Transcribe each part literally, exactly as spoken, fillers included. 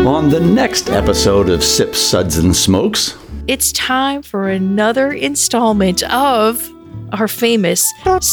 On the next episode of Sips, Suds, and Smokes, it's time for another installment of our famous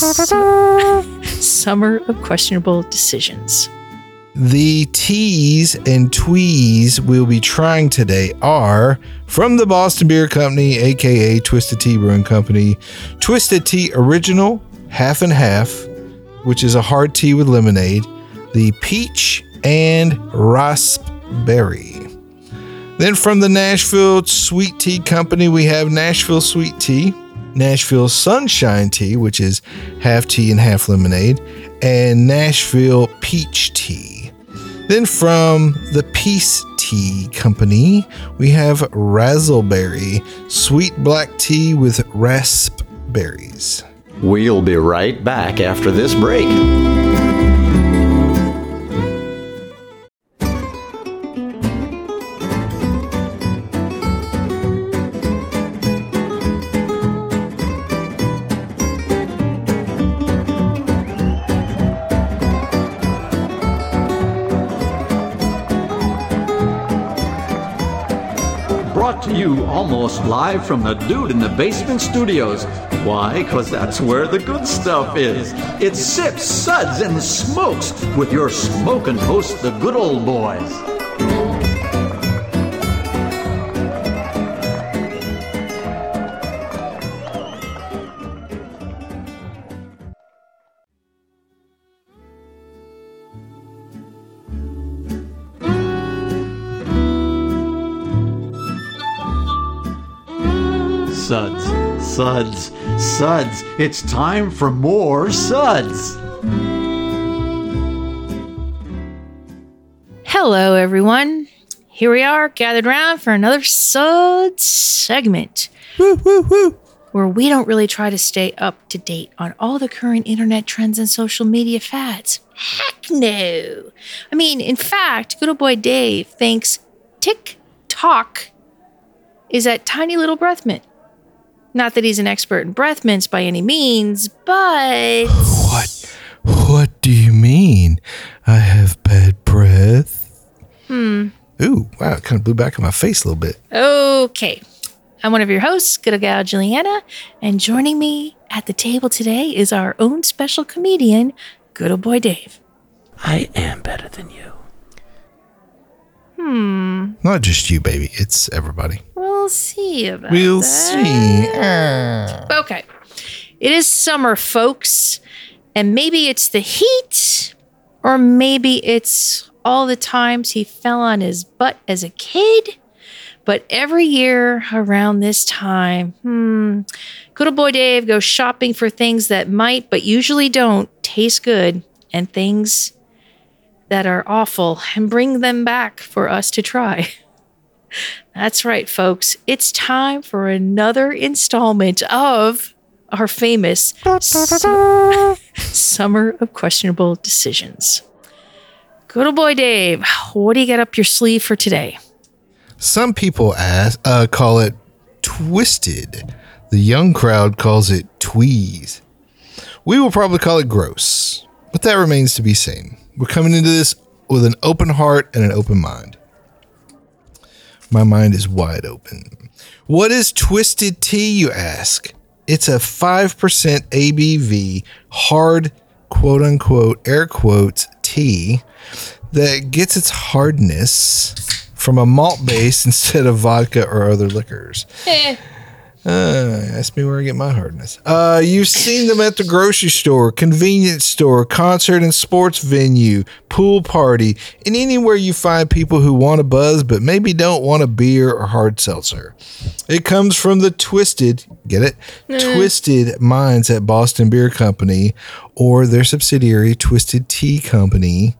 Summer of Questionable Decisions. The teas and twees we'll be trying today are from the Boston Beer Company, aka Twisted Tea Brewing Company, Twisted Tea Original, half and half, which is a hard tea with lemonade, the peach and raspberry. Then from the Nashville Sweet Tea Company, we have Nashville Sweet Tea, Nashville Sunshine Tea, which is half tea and half lemonade, and Nashville Peach Tea. Then from the Peace Tea Company, we have Razzleberry, sweet black tea with raspberries. We'll be right back after this break. Brought to you almost live from the Dude in the Basement Studios. Why? Because that's where the good stuff is. It's Sips, Suds, and Smokes with your smoking host, the good old boys. Suds, suds, suds. It's time for more suds. Hello, everyone. Here we are, gathered around for another Suds segment. Woo, woo, woo. Where we don't really try to stay up to date on all the current internet trends and social media fads. Heck no. I mean, in fact, good old boy Dave thinks TikTok is that tiny little breath mint. Not that he's an expert in breath mints by any means, but... What? What do you mean? I have bad breath? Hmm. Ooh, wow, it kind of blew back in my face a little bit. Okay. I'm one of your hosts, good old gal Juliana, and joining me at the table today is our own special comedian, good old boy Dave. I am better than you. Hmm. Not just you, baby. It's everybody. We'll see about We'll that. see. Okay. It is summer, folks. And maybe it's the heat, or maybe it's all the times he fell on his butt as a kid. But every year around this time, hmm, good old boy Dave goes shopping for things that might, but usually don't, taste good, and things that are awful, and bring them back for us to try. That's right, folks. It's time for another installment of our famous su- Summer of Questionable Decisions. Good old boy Dave, what do you got up your sleeve for today? Some people ask, uh, call it twisted. The young crowd calls it tweeze. We will probably call it gross, but that remains to be seen. We're coming into this with an open heart and an open mind. My mind is wide open. What is twisted tea, you ask? It's a five percent A B V, hard, quote unquote, air quotes, tea that gets its hardness from a malt base instead of vodka or other liquors. Eh. Uh, ask me where I get my hardness. Uh, you've seen them at the grocery store, convenience store, concert and sports venue, pool party, and anywhere you find people who want a buzz but maybe don't want a beer or hard seltzer. It comes from the Twisted, get it? Mm. Twisted Minds at Boston Beer Company or their subsidiary Twisted Tea Company.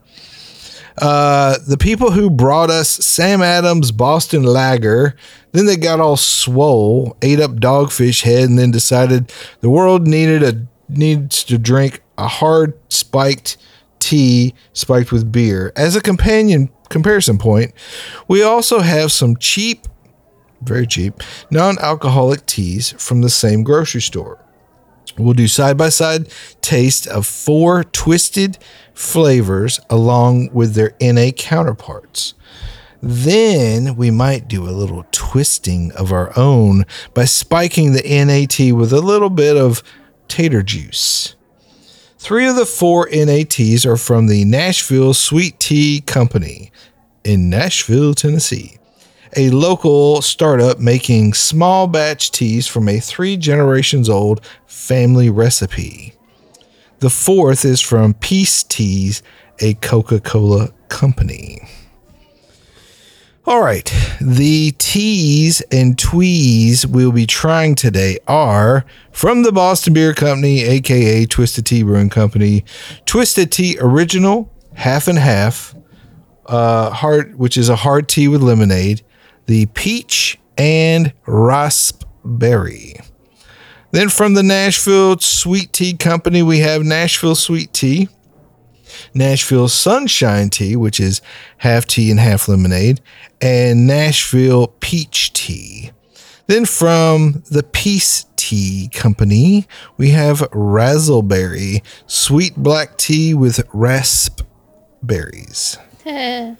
Uh, the people who brought us Sam Adams Boston Lager, then they got all swole, ate up Dogfish Head, and then decided the world needed a needs to drink a hard spiked tea spiked with beer. As a companion comparison point, we also have some cheap, very cheap, non-alcoholic teas from the same grocery store. We'll do side-by-side taste of four twisted flavors along with their N A counterparts. Then we might do a little twisting of our own by spiking the N A T with a little bit of tater juice. Three of the four N A Ts are from the Nashville Sweet Tea Company in Nashville, Tennessee, a local startup making small batch teas from a three generations old family recipe. The fourth is from Peace Teas, a Coca-Cola company. All right, the teas and twees we'll be trying today are from the Boston Beer Company, aka Twisted Tea Brewing Company, Twisted Tea Original, half and half, uh, hard, which is a hard tea with lemonade, the peach and raspberry. Then from the Nashville Sweet Tea Company, we have Nashville Sweet Tea, Nashville Sunshine Tea, which is half tea and half lemonade, and Nashville Peach Tea. Then from the Peace Tea Company, we have Razzleberry, sweet black tea with raspberries. Yeah.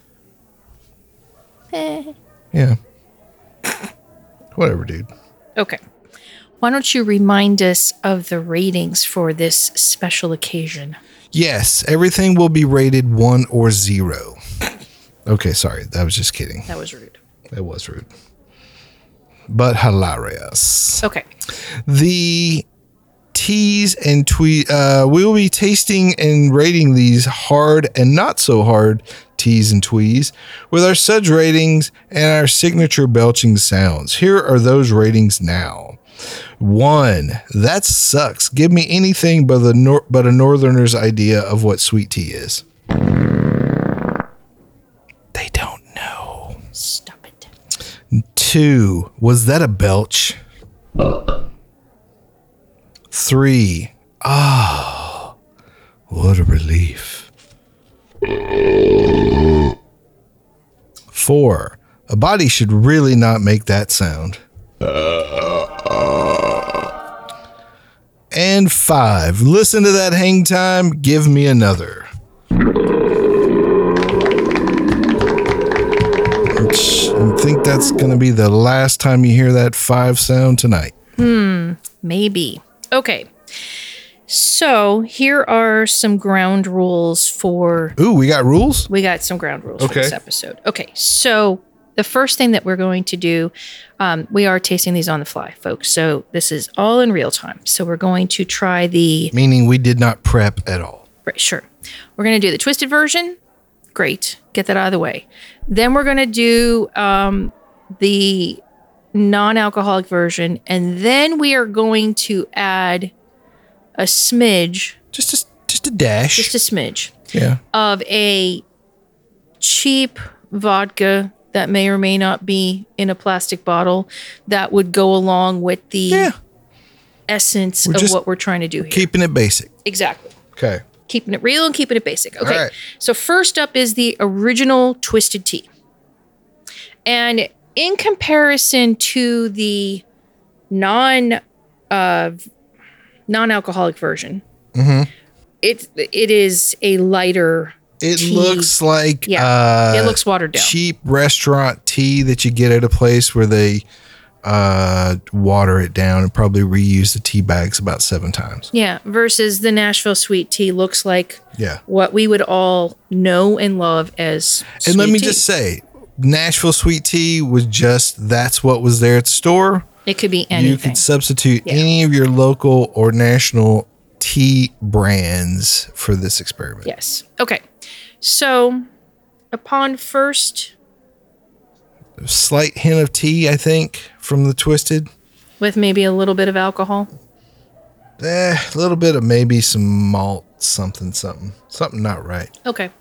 Whatever, dude. Okay. Why don't you remind us of the ratings for this special occasion? Yes, everything will be rated one or zero. Okay, sorry. That was just kidding. That was rude. That was rude. But hilarious. Okay. The teas and twee, uh, we will be tasting and rating these hard and not so hard teas and twees with our suds ratings and our signature belching sounds. Here are those ratings now. One, that sucks. Give me anything but the nor- but a northerner's idea of what sweet tea is. They don't know. Stop it. Two, was that a belch? Three, ah, oh, what a relief. Four, a body should really not make that sound. And five, listen to that hang time, give me another. I think that's going to be the last time you hear that five sound tonight. Hmm, maybe. Okay. So here are some ground rules for... Ooh, we got rules? We got some ground rules okay. for this episode. Okay, so the first thing that we're going to do, um, we are tasting these on the fly, folks. So this is all in real time. So we're going to try the... Meaning we did not prep at all. Right, sure. We're going to do the twisted version. Great. Get that out of the way. Then we're going to do um, the non-alcoholic version. And then we are going to add a smidge. Just a, just a dash. Just a smidge. Yeah. Of a cheap vodka that may or may not be in a plastic bottle that would go along with the yeah. essence we're of what we're trying to do here. Keeping it basic. Exactly. Okay. Keeping it real and keeping it basic. Okay. Right. So first up is the original Twisted Tea. And in comparison to the non uh, non-alcoholic version, mm-hmm. it it is a lighter It tea. looks like yeah, uh, it looks watered down. Cheap restaurant tea that you get at a place where they uh, water it down and probably reuse the tea bags about seven times. Yeah, versus the Nashville Sweet Tea looks like yeah. what we would all know and love as And sweet let me tea. just say, Nashville Sweet Tea was just, that's what was there at the store. It could be anything. You could substitute yeah. any of your local or national tea brands for this experiment. Yes. Okay. So, upon first... A slight hint of tea, I think, from the Twisted. With maybe a little bit of alcohol? Eh, a little bit of maybe some malt, something, something. Something not right. Okay.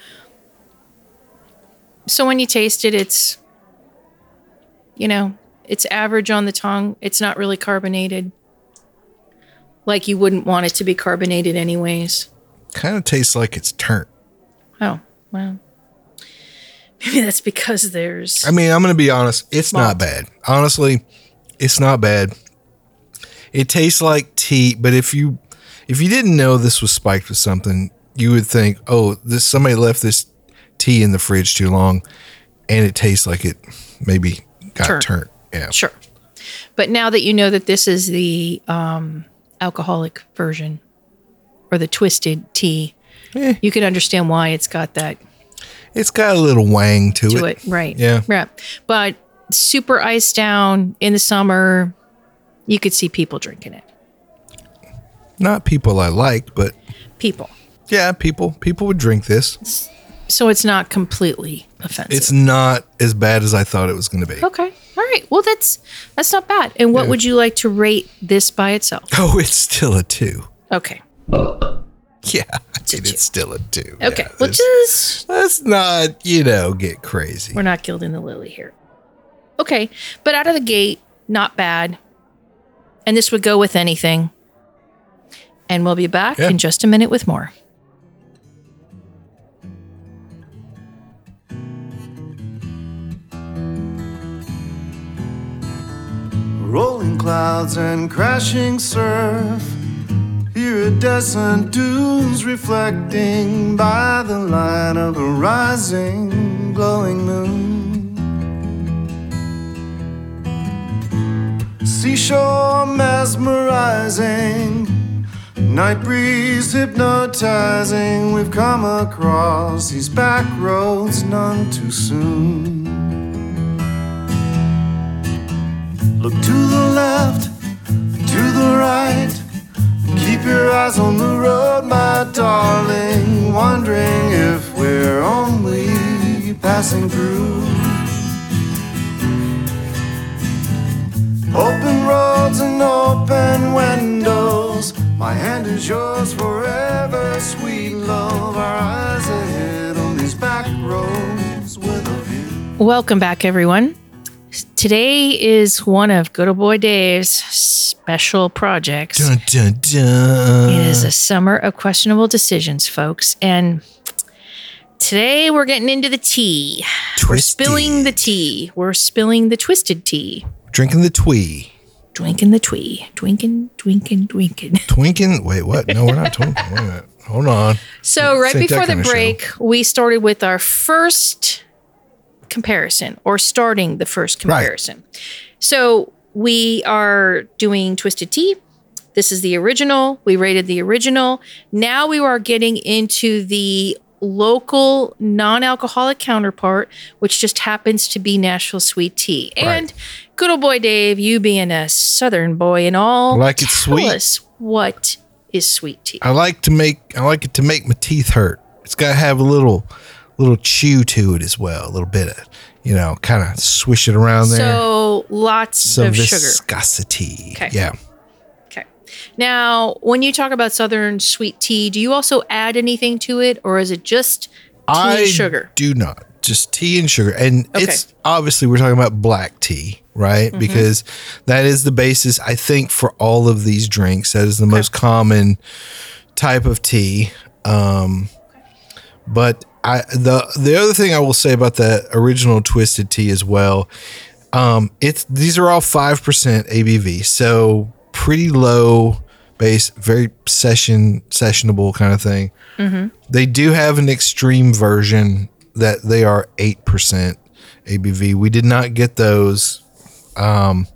So when you taste it, it's, you know, it's average on the tongue. It's not really carbonated. Like you wouldn't want it to be carbonated anyways. Kind of tastes like it's turnt. Oh, well. Maybe that's because there's... I mean, I'm going to be honest. It's malt. not bad. Honestly, it's not bad. It tastes like tea, but if you if you didn't know this was spiked with something, you would think, oh, this somebody left this tea in the fridge too long. and it tastes like it maybe got Turn. turned. Yeah. Sure. But now that you know that this is the um, alcoholic version or the twisted tea, Eh. you can understand why it's got that It's got a little wang to, to it. it. Right. Yeah. Right. But super iced down in the summer, you could see people drinking it. Not people I like, but People. yeah, people people would drink this. So it's not completely offensive. It's not as bad as I thought it was going to be. Okay. All right. Well, that's that's not bad. And what Yeah. would you like to rate this by itself? Oh, it's still a two. Okay. Yeah, I a mean, two. it's still a two. Okay. Yeah, well, let's- just let's not, you know, get crazy. we're not gilding the lily here. Okay. But out of the gate, not bad. And this would go with anything. And we'll be back Yeah. in just a minute with more. Rolling clouds and crashing surf. Iridescent dunes reflecting by the light of a rising, glowing moon. Seashore mesmerizing, night breeze hypnotizing. We've come across these back roads none too soon. Look to the left, to the right. Keep your eyes on the road, my darling. Wondering if we're only passing through. Open roads and open windows. My hand is yours forever, sweet love. Our eyes ahead on these back roads with a view. Welcome back, everyone. Today is one of Good Old Boy Dave's special projects. Dun, dun, dun. It is a summer of questionable decisions, folks. And today we're getting into the tea. We're Twisted. spilling the tea. We're spilling the twisted tea. Drinking the twee. Drinking the twee. Drinking, drinking, drinking. Twinking? Wait, what? No, we're not twinking. Wait a minute. Hold on. So right This ain't that before the kind of show. break, we started with our first comparison, or starting the first comparison. So we are doing Twisted Tea. This is the original. We rated the original. Now we are getting into the local non-alcoholic counterpart, which just happens to be Nashville Sweet Tea. And Good Old Boy Dave, you being a Southern boy and all, Like it tell sweet? us what is sweet tea. I like to make I like it to make my teeth hurt. It's got to have a little little chew to it as well, a little bit of, you know, kind of swish it around there. So lots Some of sugar. viscosity. Okay. Yeah. Okay. Now, when you talk about Southern sweet tea, do you also add anything to it, or is it just tea I and sugar? do not. Just tea and sugar. And Okay. it's obviously we're talking about black tea, right? Mm-hmm. Because that is the basis, I think, for all of these drinks. That is the most common type of tea. Um, but I the the other thing I will say about that original Twisted Tea as well, um, it's these are all five percent A B V, so pretty low base, very session sessionable kind of thing. Mm-hmm. They do have an extreme version that they are eight percent A B V. We did not get those. Um,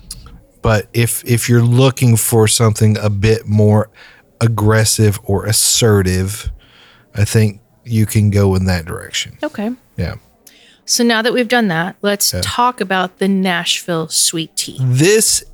but if if you're looking for something a bit more aggressive or assertive, I think you can go in that direction. Okay. Yeah. So now that we've done that, let's Yeah. talk about the Nashville sweet tea. This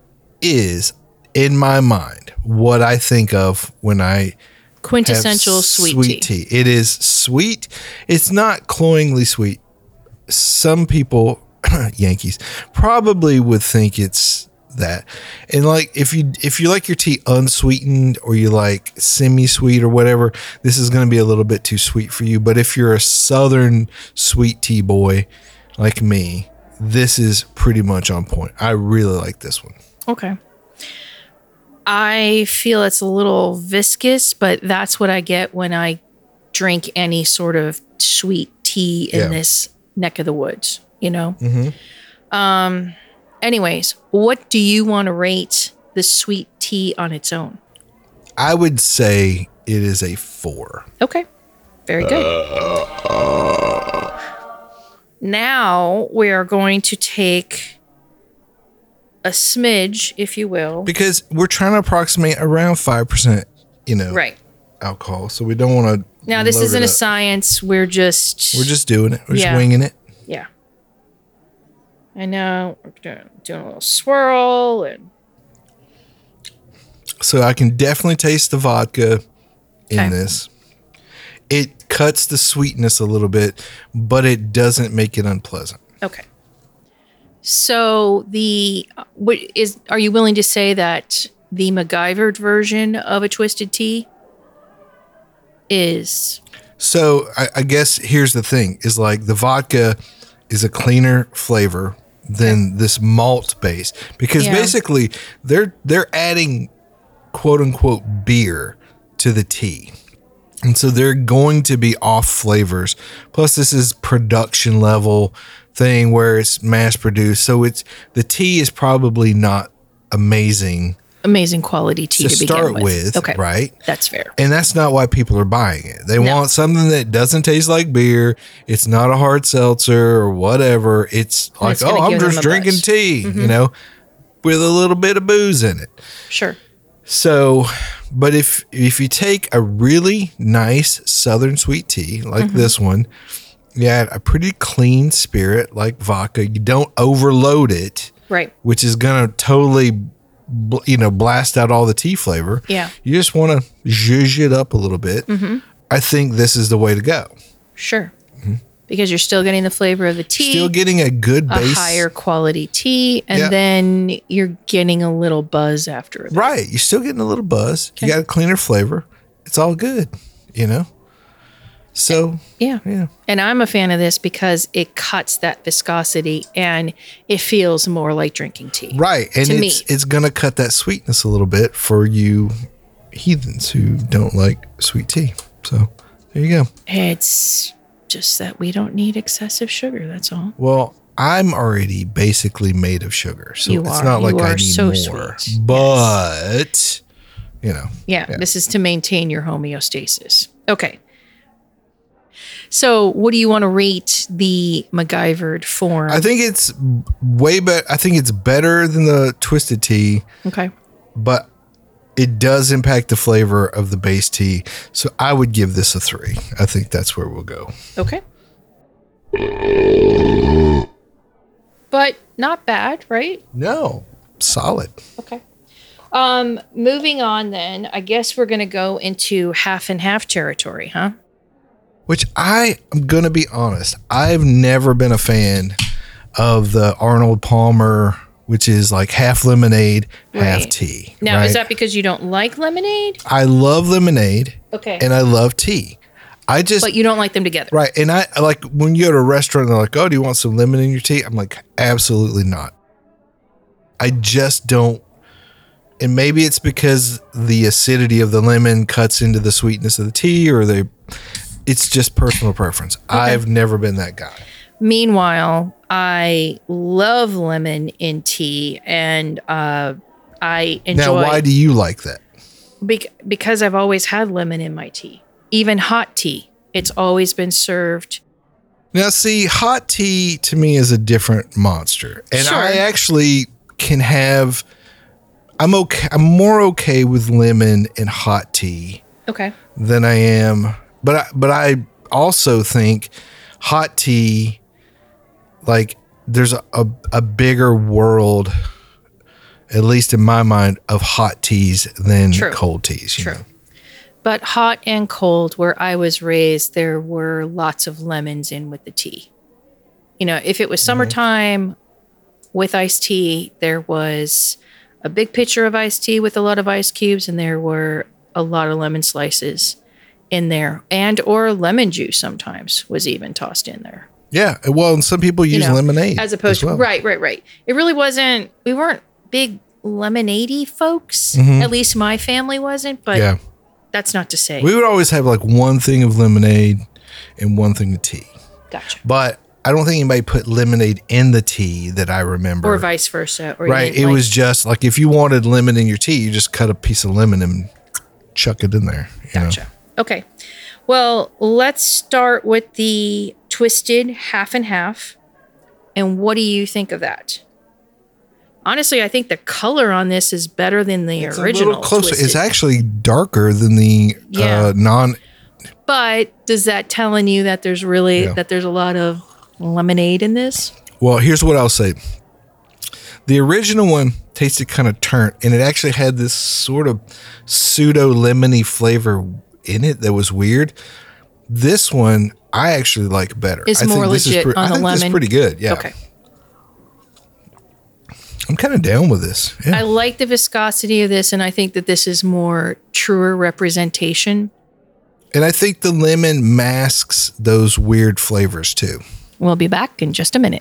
is, in my mind, what I think of when I have Quintessential sweet, tea. It is sweet. It's not cloyingly sweet. Some people, Yankees, probably would think it's that. And like if you if you like your tea unsweetened or you like semi-sweet or whatever, this is going to be a little bit too sweet for you. But if you're a Southern sweet tea boy like me, this is pretty much on point. I really like this one. Okay. I feel it's a little viscous, but that's what I get when I drink any sort of sweet tea in Yeah. this neck of the woods, you know? Mhm. Um, anyways, what do you want to rate the sweet tea on its own? I would say it is a four. Okay. Very good. now we are going to take a smidge, if you will. Because we're trying to approximate around five percent, you know, Right. alcohol. So we don't want to. Now, this isn't a science. We're just. We're just doing it. We're Yeah. just winging it. Yeah. And now we're doing, doing a little swirl. And So I can definitely taste the vodka in Okay. this. It cuts the sweetness a little bit, but it doesn't make it unpleasant. Okay. So the what is are you willing to say that the MacGyvered version of a twisted tea is So I, I guess here's the thing: is like the vodka is a cleaner flavor than this malt base because Yeah. basically they're they're adding quote unquote beer to the tea. And so they're going to be off flavors. Plus, this is production level thing where it's mass produced. So it's the tea is probably not amazing amazing quality tea to, to, start begin with, Okay. right? That's fair. And that's not why people are buying it. They No. want something that doesn't taste like beer. It's not a hard seltzer or whatever. It's like, it's gonna oh, I'm give them just a drinking buzz. tea, you know, with a little bit of booze in it. Sure. So, but if if you take a really nice southern sweet tea like Mm-hmm. this one, you add a pretty clean spirit like vodka. You don't overload it, Right. which is gonna totally, bl- you know, blast out all the tea flavor. Yeah. You just want to zhuzh it up a little bit. Mm-hmm. I think this is the way to go. Sure. Because you're still getting the flavor of the tea. Mm-hmm. Still getting a good a base. higher quality tea, and Yeah. then you're getting a little buzz after it. Right. You're still getting a little buzz. You got a cleaner flavor. It's all good, you know? So, Yeah. yeah. And I'm a fan of this because it cuts that viscosity and it feels more like drinking tea. Right. And To it's me. it's going to cut that sweetness a little bit for you heathens who don't like sweet tea. So, there you go. It's just that we don't need excessive sugar. That's all. Well, I'm already basically made of sugar. So, You it's are. not like You I are need so more. sweet. But, you know. Yeah, this is to maintain your homeostasis. Okay. So, what do you want to rate the MacGyvered form? I think it's way better. I think it's better than the twisted tea, okay. but it does impact the flavor of the base tea. So I would give this a three. I think that's where we'll go. Okay. But not bad, right? No, solid. Okay. Um, moving on then, I guess we're going to go into half and half territory, huh? Which I am going to be honest, I've never been a fan of the Arnold Palmer, which is like half lemonade, half Right. tea. Now, right? is that because you don't like lemonade? I love lemonade Okay. and I love tea. I just But you don't like them together. right, and I I like when you go to a restaurant and they're like, "Oh, do you want some lemon in your tea?" I'm like, "Absolutely not." I just don't. And maybe it's because the acidity of the lemon cuts into the sweetness of the tea, or they. It's just personal preference. I've never been that guy. Meanwhile, I love lemon in tea, and uh, I enjoy Now, why do you like that? bec- because I've always had lemon in my tea, even hot tea. It's always been served. Now, see, hot tea to me is a different monster, and Sure. I actually can have. I'm okay. I'm more okay with lemon in hot tea Okay. than I am, but I, but I also think hot tea, like there's a, a, a bigger world, at least in my mind, of hot teas than True. cold teas. You True. know? But hot and cold, where I was raised, there were lots of lemons in with the tea. You know, if it was summertime with iced tea, there was a big pitcher of iced tea with a lot of ice cubes, and there were a lot of lemon slices in there, and or lemon juice sometimes was even tossed in there. Yeah. Well, and some people use You know, lemonade as opposed as well. to right, right, right. It really wasn't. We weren't big lemonade-y folks. At least my family wasn't. But Yeah. that's not to say. We would always have like one thing of lemonade and one thing of tea. Gotcha. But I don't think anybody put lemonade in the tea that I remember. Or vice versa. Or you Right. didn't It like- was just like if you wanted lemon in your tea, you just cut a piece of lemon and chuck it in there. You know? Gotcha. Okay. Well, let's start with the twisted half and half. And what do you think of that? Honestly, I think the color on this is better than the It's original. a little closer. Twisted. It's actually darker than the Yeah. uh, non. But does that telling you that there's really Yeah. that there's a lot of lemonade in this? Well, here's what I'll say. The original one tasted kind of turnt, and it actually had this sort of pseudo lemony flavor in it that was weird. This one I actually like better. It's I think more this is legit pre- on I the think this is lemon. pretty good. Yeah. Okay. I'm kind of down with this. Yeah. I like the viscosity of this, and I think that this is more truer representation. And I think the lemon masks those weird flavors too. We'll be back in just a minute.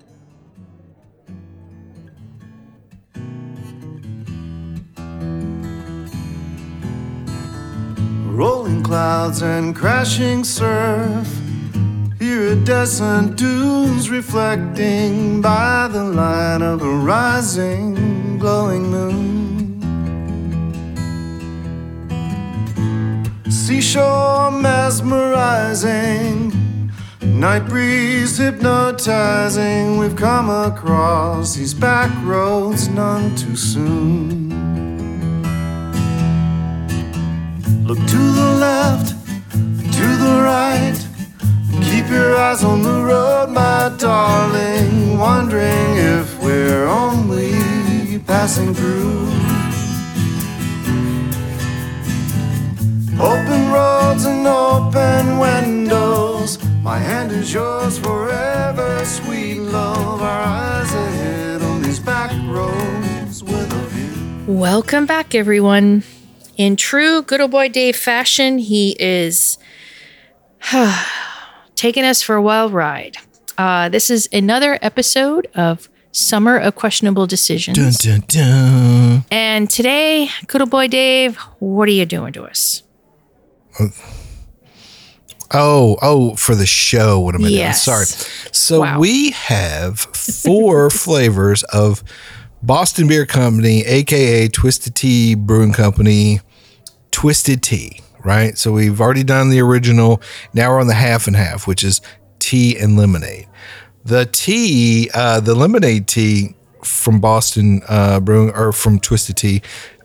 Rolling clouds and crashing surf. Iridescent dunes reflecting by the light of the rising, glowing moon. Seashore mesmerizing, night breeze hypnotizing. We've come across these back roads none too soon. Look to the left, to the right. Keep your eyes on the road, my darling. Wondering if we're only passing through. Open roads and open windows. My hand is yours forever, sweet love. Our eyes ahead on these back roads with a view. Welcome back, everyone. In true Good Old Boy Dave fashion, he is taking us for a wild ride. Uh, this is another episode of Summer of Questionable Decisions. Dun, dun, dun. And today, Good Old Boy Dave, what are you doing to us? Oh, oh, for the show. What am I Yes. doing? Sorry. So Wow. we have four flavors of Boston Beer Company, A K A Twisted Tea Brewing Company, Twisted Tea, right? So we've already done the original. Now we're on the half and half, which is tea and lemonade. The tea, uh, the lemonade tea from Boston uh, Brewing, or from Twisted Tea,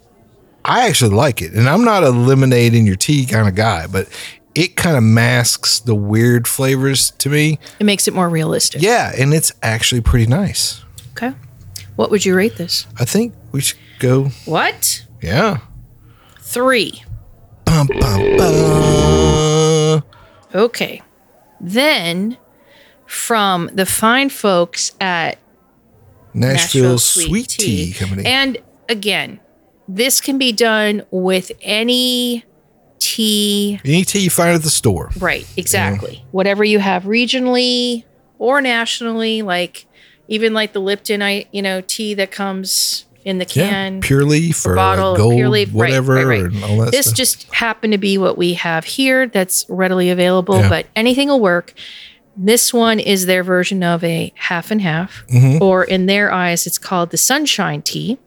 I actually like it. And I'm not a lemonade in your tea kind of guy, but it kind of masks the weird flavors to me. It makes it more realistic. Yeah, and it's actually pretty nice. Okay. What would you rate this? I think we should go, What? yeah. Three. Bum, bum, bum. Okay. Then, from the fine folks at Nashville, Nashville Sweet, Tea. Company. And again, this can be done with any tea. Any tea you find at the store. Right, exactly. Whatever you have regionally or nationally, like even like the Lipton, I you know, tea that comes in the can. Yeah, Pure Leaf or bottle, Gold, Pure Leaf, right, whatever, right, right. and all that This stuff. just happened to be what we have here that's readily available, Yeah. but anything will work. This one is their version of a half and half, Mm-hmm. or in their eyes, it's called the Sunshine Tea.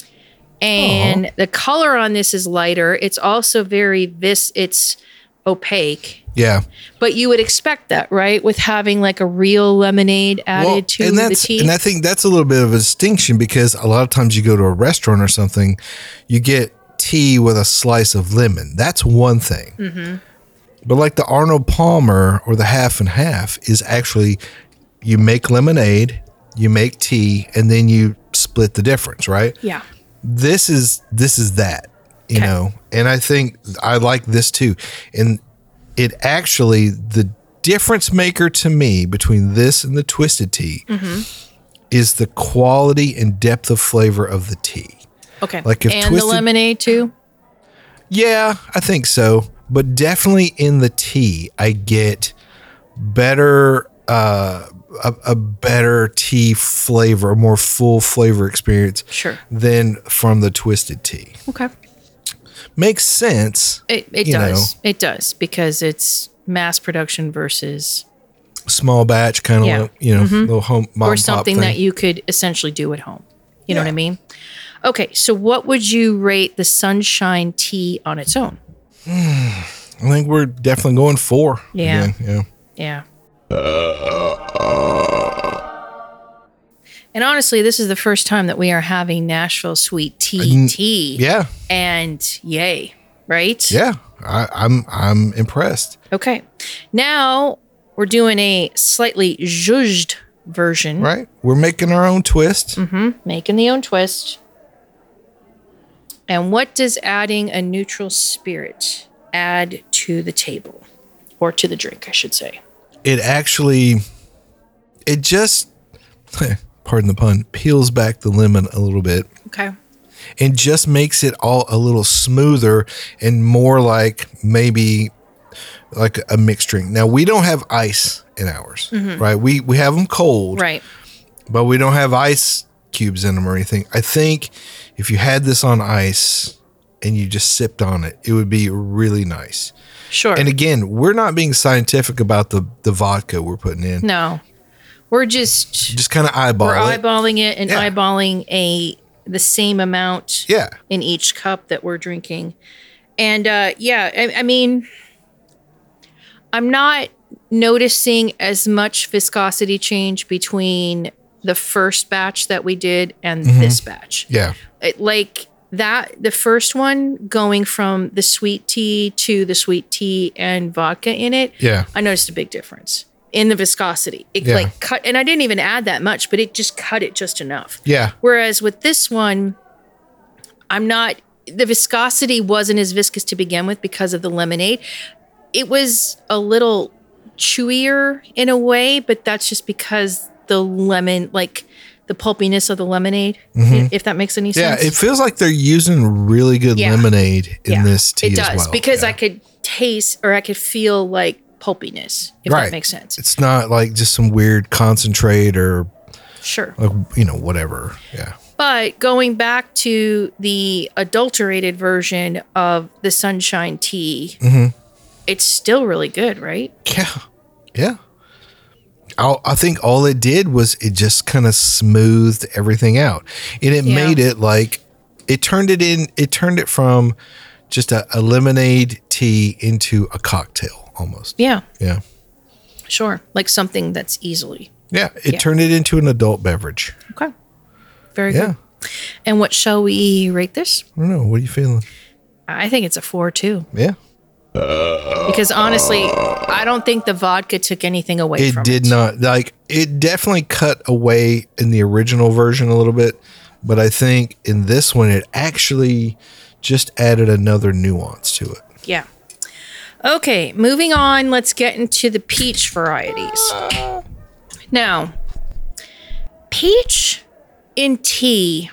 And the color on this is lighter. It's also very vis. It's opaque, yeah. but you would expect that, right? With having like a real lemonade added Well, to and the that's, tea. And I think that's a little bit of a distinction because a lot of times you go to a restaurant or something, you get tea with a slice of lemon. That's one thing. Mm-hmm. But like the Arnold Palmer or the half and half is actually you make lemonade, you make tea, and then you split the difference, right? yeah. This is this is that, you Okay. know. And I think I like this too. And it actually the difference maker to me between this and the Twisted Tea Mm-hmm. is the quality and depth of flavor of the tea. Okay. Like if and the Twisted- lemonade too. Yeah, I think so. But definitely in the tea, I get better, uh, a, a better tea flavor, a more full flavor experience Sure. than from the Twisted Tea. Okay. Makes sense. It it you does. It does because it's mass production versus Small batch, kind of Yeah. like, you know, little home mom or and pop something thing. that you could essentially do at home. You know Yeah. what I mean? Okay, so what would you rate the Sunshine Tea on its own? I think we're definitely going four. Yeah. again, yeah. Yeah. And honestly, this is the first time that we are having Nashville sweet tea tea. Yeah. And yay, right? Yeah. I, I'm I'm impressed. Okay. Now we're doing a slightly zhuzhed version. Right? We're making our own twist. Mm-hmm. Making the own twist. And what does adding a neutral spirit add to the table? Or to the drink, I should say. It actually, it just, pardon the pun, peels back the lemon a little bit. Okay. And just makes it all a little smoother and more like maybe like a mixed drink. Now, we don't have ice in ours, mm-hmm. right? We we have them cold. Right. But we don't have ice cubes in them or anything. I think if you had this on ice and you just sipped on it, it would be really nice. Sure. And again, we're not being scientific about the, the vodka we're putting in. No. We're just... Just kind of eyeball We're it. eyeballing it and Yeah. eyeballing a the same amount Yeah. in each cup that we're drinking. And uh, yeah, I, I mean, I'm not noticing as much viscosity change between the first batch that we did and Mm-hmm. this batch. Yeah. It, like that, the first one going from the sweet tea to the sweet tea and vodka in it. Yeah. I noticed a big difference in the viscosity. It Yeah. like cut, and I didn't even add that much, but it just cut it just enough. Yeah. Whereas with this one, I'm not, the viscosity wasn't as viscous to begin with because of the lemonade. It was a little chewier in a way, but that's just because the lemon, like the pulpiness of the lemonade, if that makes any Yeah. sense. It feels like they're using really good Yeah. lemonade in Yeah, this tea it does as well. because Yeah. I could taste or I could feel like pulpiness, if Right. that makes sense. It's not like just some weird concentrate or, Sure. like, you know, whatever. Yeah. But going back to the adulterated version of the sunshine tea, Mm-hmm. it's still really good, right? Yeah. Yeah. I, I think all it did was it just kind of smoothed everything out. And it Yeah. made it like, it turned it in, it turned it from just a, a lemonade tea into a cocktail almost. Yeah, Yeah. sure. Like something that's easily. Yeah. It Yeah. turned it into an adult beverage. Okay. Very Yeah. good. And what shall we rate this? I don't know. What are you feeling? I think it's a four too. Yeah. Because honestly, I don't think the vodka took anything away It from did it. not, like, it definitely cut away in the original version a little bit, but I think in this one it actually just added another nuance to it. Yeah. Okay, moving on. Let's get into the peach varieties. Now, peach in tea.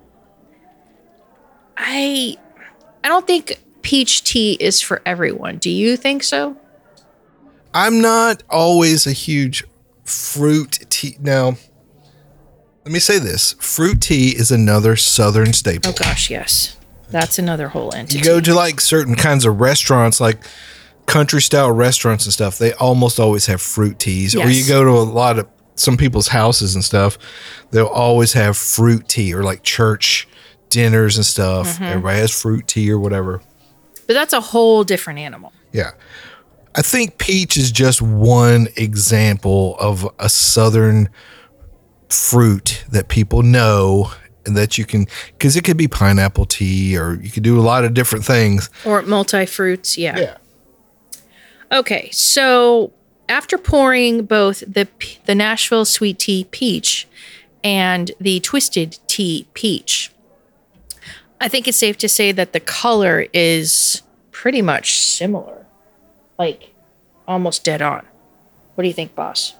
I I don't think peach tea is for everyone. Do you think so? I'm not always a huge fruit tea. Now, let me say this. Fruit tea is another Southern staple. Oh gosh, yes. That's another whole entity. You go to like certain kinds of restaurants, like country style restaurants and stuff, they almost always have fruit teas. Or Yes. you go to a lot of some people's houses and stuff, they'll always have fruit tea, or like church dinners and stuff. Mm-hmm. Everybody has fruit tea or whatever. But that's a whole different animal. Yeah. I think peach is just one example of a Southern fruit that people know and that you can, because it could be pineapple tea or you could do a lot of different things. Or multi-fruits, yeah. Okay, so after pouring both the p- the Nashville sweet tea peach and the twisted tea peach, I think it's safe to say that the color is pretty much similar, like almost dead on. What do you think, boss?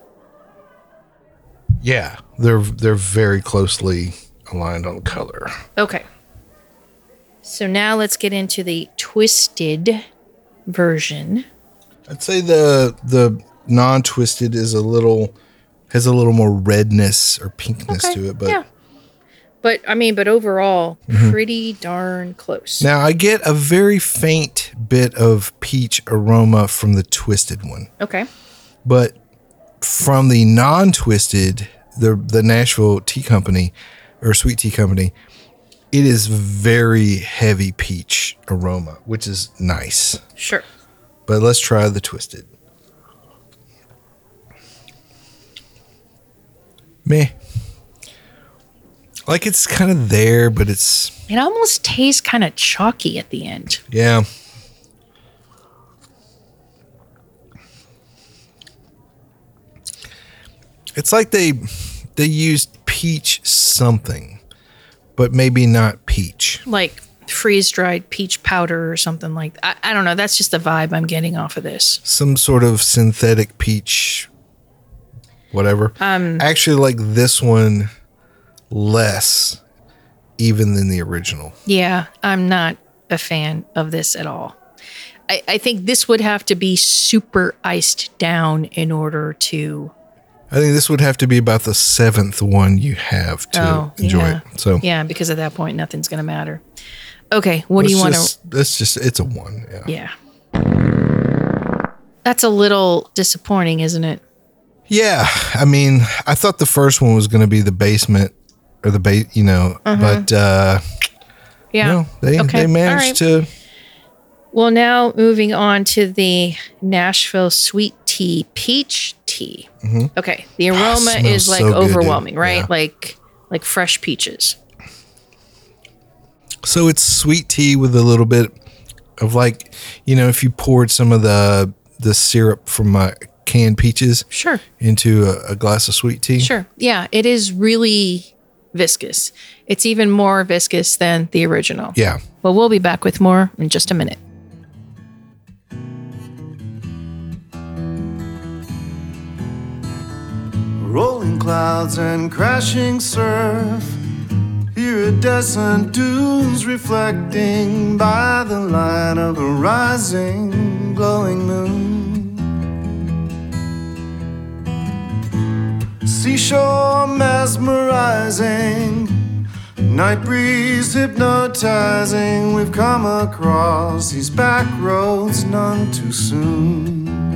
Yeah, they're they're very closely aligned on color. Okay. So now let's get into the twisted version. I'd say the the non-twisted is a little has a little more redness or pinkness Okay, to it, but yeah. But I mean, but overall, pretty darn close. now I get a very faint bit of peach aroma from the twisted one. Okay. But from the non-twisted, the the Nashville Tea Company or Sweet Tea Company, it is very heavy peach aroma, which is nice. Sure. But let's try the twisted. Meh. Like it's kind of there, but it's It almost tastes kind of chalky at the end. yeah. It's like they they used peach something, but maybe not peach. Like freeze dried peach powder or something like that. I, I don't know. That's just the vibe I'm getting off of this. Some sort of synthetic peach, whatever. Um, Actually, like this one less even than the original. Yeah, I'm not a fan of this at all. I, I think this would have to be super iced down in order to. I think this would have to be about the seventh one you have to Oh, enjoy yeah. it. So Yeah, because at that point, nothing's going to matter. Okay, what do you want to. That's just, it's a one. Yeah. Yeah. That's a little disappointing, isn't it? Yeah. I mean, I thought the first one was going to be the basement or the base, you know, but uh, Yeah. no, they, Okay, they managed all right. to. Well, now moving on to the Nashville Sweet Tea Peach Tea. Okay, the aroma smells is like so good, dude. overwhelming, right? Yeah. Like like fresh peaches. So it's sweet tea with a little bit of like, you know, if you poured some of the the syrup from uh, canned peaches Sure, into a, a glass of sweet tea. sure. Yeah, it is really viscous. It's even more viscous than the original. Yeah. Well, we'll be back with more in just a minute. Rolling clouds and crashing surf. Iridescent dunes reflecting by the light of the rising, glowing moon. Seashore mesmerizing, night breeze hypnotizing. We've come across these back roads none too soon.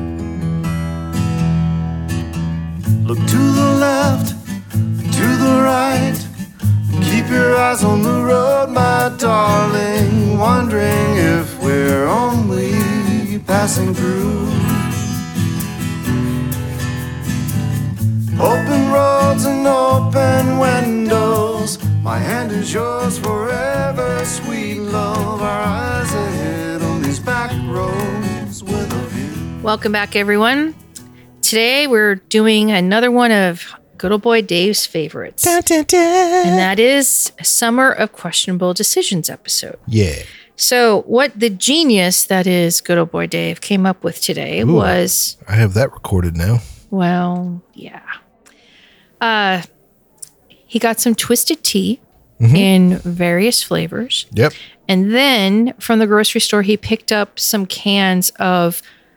Look to the left, to the right. Keep your eyes on the road, my darling. Wondering if we're only passing through. Open roads and open windows. My hand is yours forever, sweet love. Our eyes ahead on these back roads with a view. Welcome back, everyone. Today we're doing another one of good old boy Dave's favorites. Dun, dun, dun. And that is Summer of Questionable Decisions episode. Yeah. So, what the genius that is good old boy Dave came up with today Ooh. was, I have that recorded now. well, yeah. Uh, he got some twisted tea in various flavors. Yep. And then from the grocery store, he picked up some cans of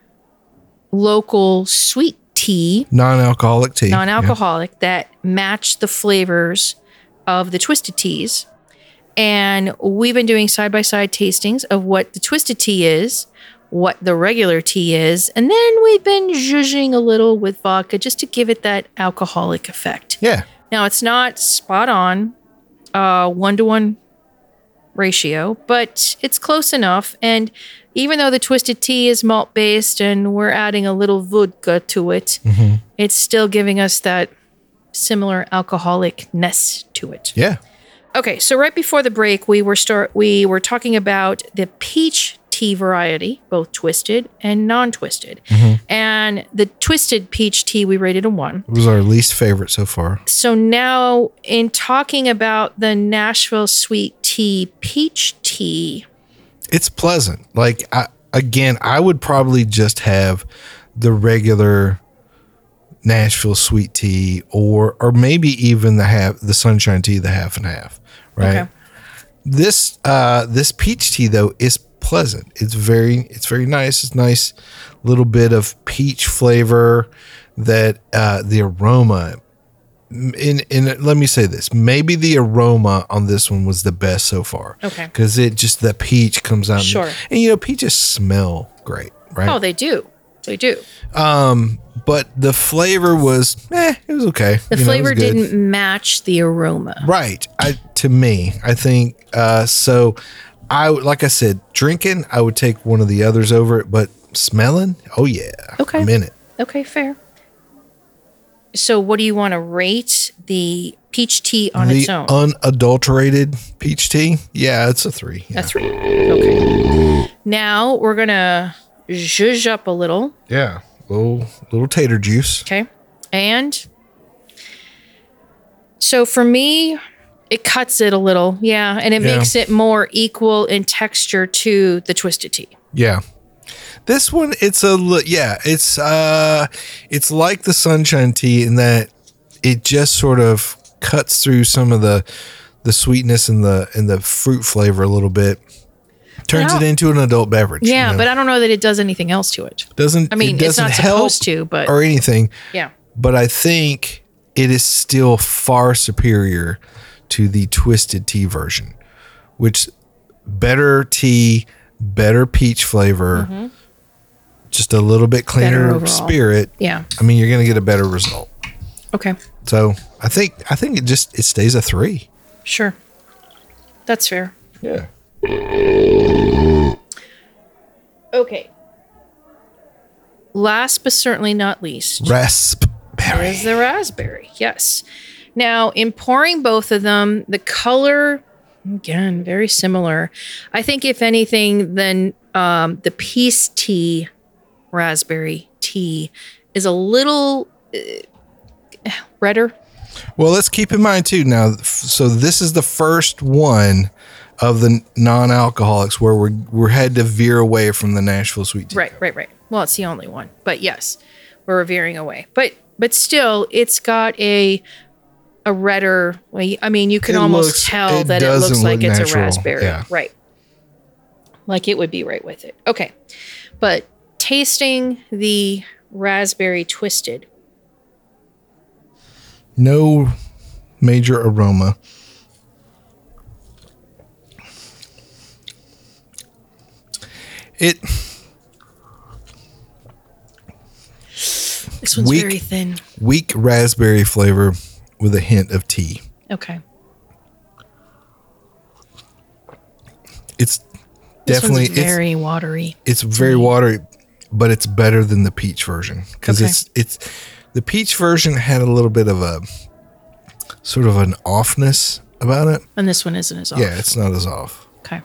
local sweet tea, Non-alcoholic tea. non-alcoholic, that match the flavors of the twisted teas. And we've been doing side-by-side tastings of what the twisted tea is, what the regular tea is, and then we've been zhuzhing a little with vodka just to give it that alcoholic effect. Yeah. Now, it's not spot on, uh, one-to-one ratio, but it's close enough. And even though the twisted tea is malt-based and we're adding a little vodka to it, it's still giving us that similar alcoholicness to it. Yeah. Okay, so right before the break, we were start we were talking about the peach tea variety, both twisted and non-twisted. And the twisted peach tea we rated a one. It was our least favorite so far. So now in talking about the Nashville Sweet Tea Peach Tea, It's pleasant. Like, I, again, I would probably just have the regular Nashville sweet tea, or or maybe even the half the sunshine tea, the half and half. Right. Okay. This uh this peach tea though is pleasant. It's very it's very nice. It's nice little bit of peach flavor that uh the aroma in in let me say this, maybe the aroma on this one was the best so far. Okay. Because it just the peach comes out. Sure. And, and you know, peaches smell great, right? oh, they do. They do. But the flavor was eh, it was okay. The You know, it was flavor good. didn't match the aroma. Right. I to me, I think uh so I would- like I said, drinking, I would take one of the others over it, but smelling, oh yeah. Okay. I'm in it. Okay, fair. So what do you want to rate the peach tea on the its own? unadulterated peach tea? Yeah, it's a three. Yeah. That's right. Okay. Now we're going to zhuzh up a little. Yeah. Little, little tater juice. Okay. And so for me, it cuts it a little. Yeah. And it Yeah. makes it more equal in texture to the twisted tea. Yeah. This one, it's a, li- yeah, it's, uh, it's like the sunshine tea in that it just sort of cuts through some of the, the sweetness and the, and the fruit flavor a little bit. Turns Well, it into an adult beverage. Yeah. you know? But I don't know that it does anything else to it. doesn't, I mean, it it's doesn't not help supposed to, but or anything. yeah. But I think it is still far superior to the twisted tea version, which better tea, better peach flavor, just a little bit Mm-hmm. Better cleaner overall. spirit. Yeah. I mean, you're going to get a better result. Okay. So I think, I think it just, it stays a three. Sure. That's fair. Yeah. Okay. Last but certainly not least Raspberry. is the raspberry. Yes. Now, in pouring both of them, the color, again, very similar. I think, if anything, then um, the peace tea raspberry tea is a little uh, redder. Well, let's keep in mind too now. f- So this is the first one of the non-alcoholics where we're we're had to veer away from the Nashville sweet tea. Right, right, right. Well, it's the only one. But yes, we're veering away. But but still, it's got a a redder. well, I mean, you can It almost looks- tell it that it looks doesn't like look it's natural, a raspberry. yeah. Right. Like it would be right with it. Okay. But tasting the raspberry twisted. No major aroma. It This one's Weak. very thin. weak raspberry flavor with a hint of tea. Okay. It's This definitely one's very watery. it's it's very watery, but it's better than the peach version because Okay. it's it's the peach version had a little bit of a sort of an offness about it. And this one isn't as off. Yeah, it's not as off. Okay.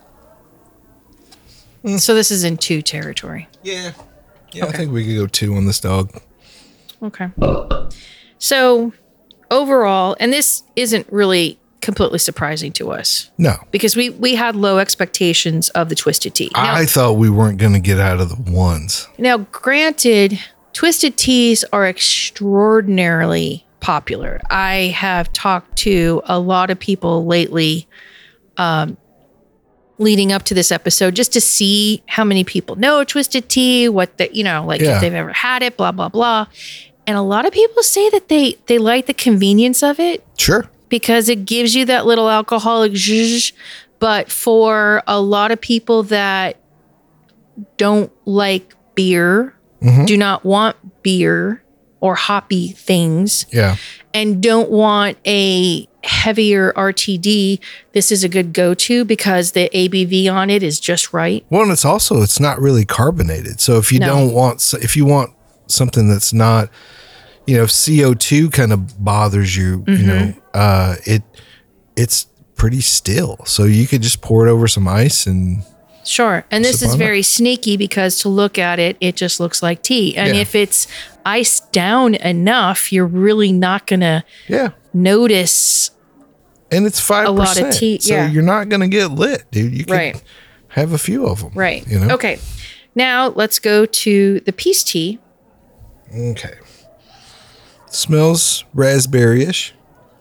Hmm. So this is in two territory. Yeah. Yeah, I Okay. think we could go two on this dog. Okay. So overall, and this isn't really completely surprising to us No. because we we had low expectations of the twisted tea. Now, I thought we weren't going to get out of the ones. now, granted, twisted teas are extraordinarily popular. I have talked to a lot of people lately, um, leading up to this episode, just to see how many people know twisted tea, what the, you know, like Yeah. if they've ever had it, blah blah blah. And a lot of people say that they they like the convenience of it Sure. because it gives you that little alcoholic zhuzh. But for a lot of people that don't like beer, Mm-hmm. do not want beer or hoppy things, Yeah. and don't want a heavier R T D, this is a good go-to because the A B V on it is just right. Well, and it's also it's not really carbonated. So if you No. don't want s- if you want something that's not, you know, if C O two kind of bothers you, Mm-hmm. you know, uh, it it's pretty still. So you could just pour it over some ice and Sure. And this Sip is on it. very sneaky because to look at it, it just looks like tea. And Yeah. if it's iced down enough, you're really not going to yeah. notice. And it's five percent. lot of tea, So yeah. you're not going to get lit, dude. You can Right. have a few of them. Right. You know? Okay. Now let's go to the peace tea. Okay. Smells raspberry-ish.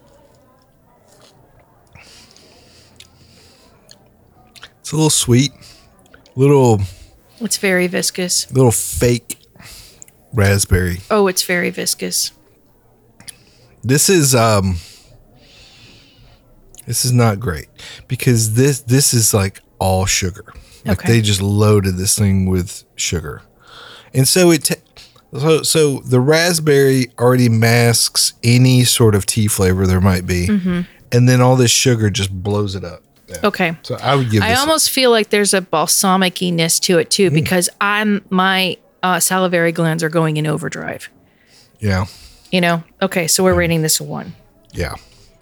It's a little sweet, little It's very viscous. little fake raspberry. Oh, it's very viscous. This is um this is not great because this this is like all sugar. Like Okay. they just loaded this thing with sugar. And so it ta so so the raspberry already masks any sort of tea flavor there might be. Mm-hmm. And then all this sugar just blows it up. Yeah. Okay. So I would give I this a- almost feel like there's a balsamiciness to it too, because I'm my uh, salivary glands are going in overdrive. yeah. You know? Okay, so we're rating this a one. Yeah.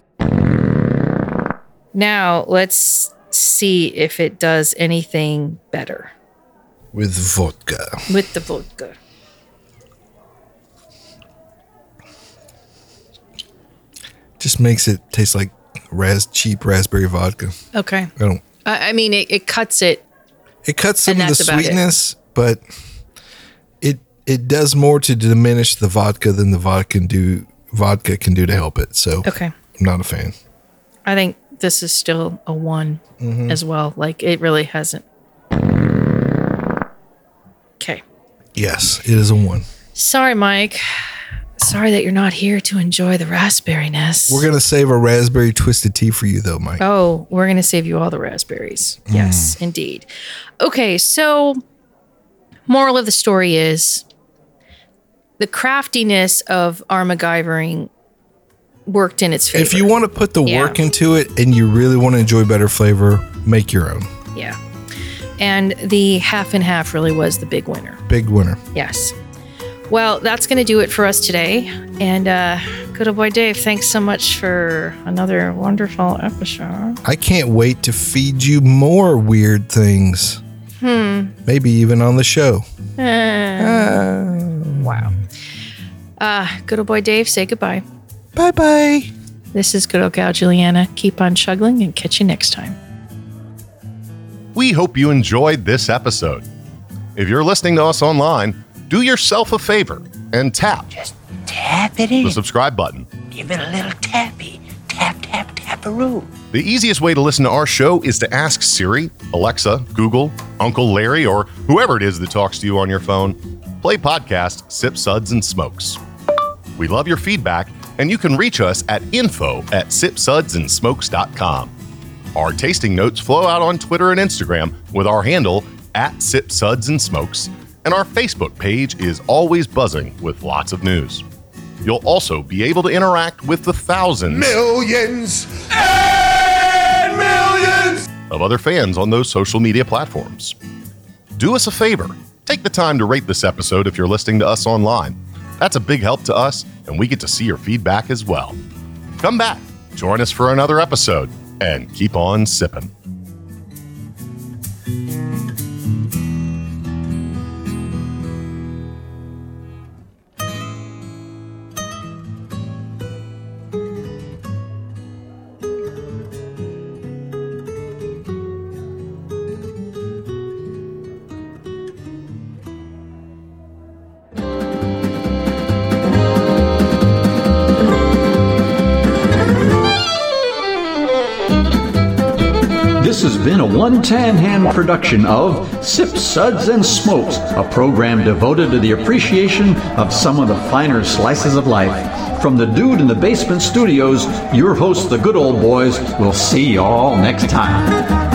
Now, let's see if it does anything better. With vodka. With the vodka. Just makes it taste like ras cheap raspberry vodka. Okay. I don't. I, I mean, it, it cuts it. It cuts some And of the that's about it. sweetness, but it it does more to diminish the vodka than the vodka can do. Vodka can do to help it. So Okay. I'm not a fan. I think this is still a one Mm-hmm. as well. Like, it really hasn't. Okay. Yes, it is a one. Sorry, Mike. Sorry that you're not here to enjoy the raspberryness. We're gonna save a raspberry twisted tea for you, though, Mike. Oh, we're going to save you all the raspberries. Yes, indeed. Okay, so moral of the story is the craftiness of our MacGyvering worked in its favor. If you want to put the Yeah. work into it and you really want to enjoy better flavor, make your own. Yeah. And the half and half really was the big winner. Big winner. Yes. Well, that's going to do it for us today. And uh, good old boy Dave, thanks so much for another wonderful episode. I can't wait to feed you more weird things. Hmm. Maybe even on the show. Wow. Uh, good old boy Dave, say goodbye. Bye bye. This is good old gal Juliana. Keep on chuggling and catch you next time. We hope you enjoyed this episode. If you're listening to us online, do yourself a favor and tap Just tap it in. the subscribe button. Give it a little tappy. Tap, tap, tap-a-roo. The easiest way to listen to our show is to ask Siri, Alexa, Google, Uncle Larry, or whoever it is that talks to you on your phone. Play podcast Sip Suds and Smokes. We love your feedback, and you can reach us at info at sip suds and smokes dot com. Our tasting notes flow out on Twitter and Instagram with our handle at Sip Suds and Smokes, and our Facebook page is always buzzing with lots of news. You'll also be able to interact with the thousands Millions and millions. of other fans on those social media platforms. Do us a favor. Take the time to rate this episode if you're listening to us online. That's a big help to us, and we get to see your feedback as well. Come back, join us for another episode, and keep on sipping. This has been a one tan hand production of Sip Suds and Smokes, a program devoted to the appreciation of some of the finer slices of life. From the Dude in the Basement Studios, your hosts, the Good Old Boys, will see y'all next time.